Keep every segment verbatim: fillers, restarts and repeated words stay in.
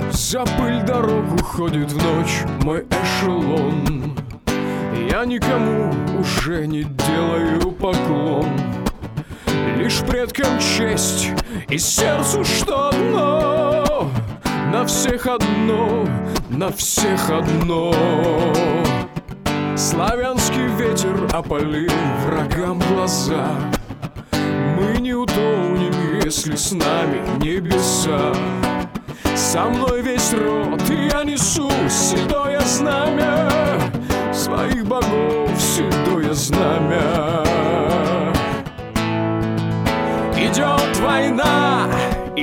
За пыль дорогу ходит в ночь мой эшелон. Я никому уже не делаю поклон, лишь предкам честь и сердцу что одно. На всех одно, на всех одно. Славянский ветер опалил врагам глаза. Мы не утонем, если с нами небеса. Со мной весь род, я несу седое знамя своих богов, седое знамя. Идет война, и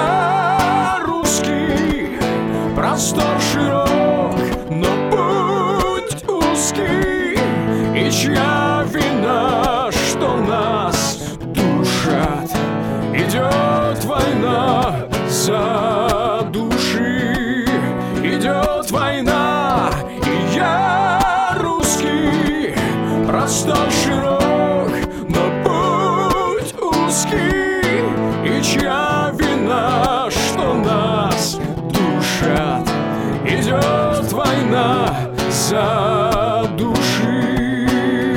я русский. Простор широк, но путь узкий. И чья вина, что нас душат? Идет война за души. Идет война, и я русский. Простор широк, но путь узкий. И чья вина, что нас душат? Идет война за души.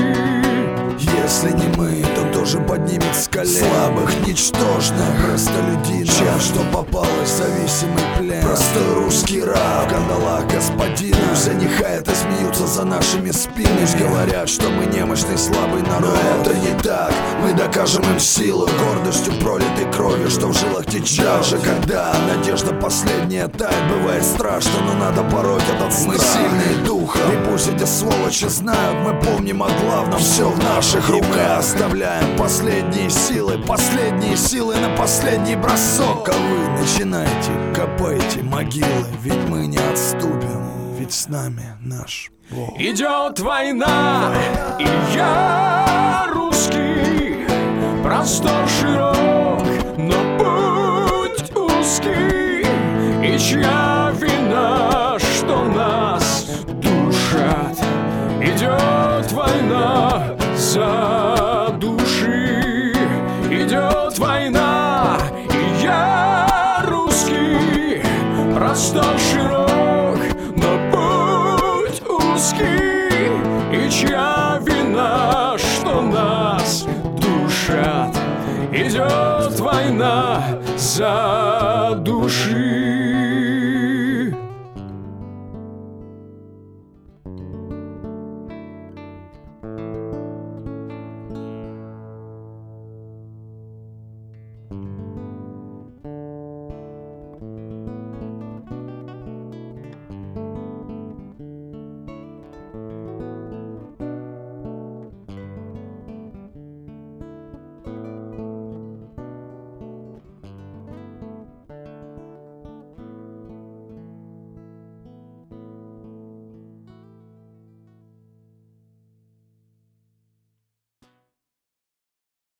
Если не мы, то кто же поднимет с колен слабых, ничтожных, простолюдинов, чья что попалось, зависимый плен. Простой русский раб, в кандалах господина. Все нехают и смеются за нашими спинами. Лишь говорят, что мы немощный, слабый народ. Но это не так, мы докажем им силу, гордостью пролитой кровью, что в жилах течет. Даже когда надежда последняя тает, бывает страшно, но надо пороть этот страх. Мы сильные духом, и пусть эти сволочи знают, мы помним о главном, все в наших руках. Мы оставляем последние силы, последние силы на последний бросок. А вы начинайте, копайте могилы, ведь мы не отступим, ведь с нами наш Бог. Идет война, и я русский. Простор широк, но путь узкий. И чья вина, что нас душат? Идет война за души. Идет война, и я русский. Простор широк, но путь узкий. И чья вина, что нас душат? Идет война за души.